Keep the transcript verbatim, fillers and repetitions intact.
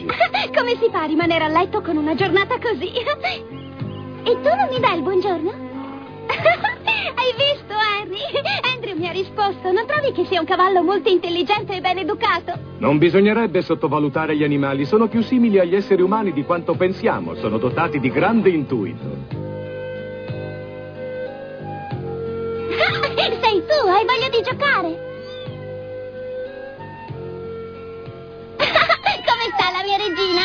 oggi. Come si fa a rimanere a letto con una giornata così? E tu non mi dai il buongiorno? Hai visto, Henry? Andrew mi ha risposto. Non trovi che sia un cavallo molto intelligente e ben educato? Non bisognerebbe sottovalutare gli animali. Sono più simili agli esseri umani di quanto pensiamo. Sono dotati di grande intuito. Sei tu, hai voglia di giocare? Come sta la mia regina?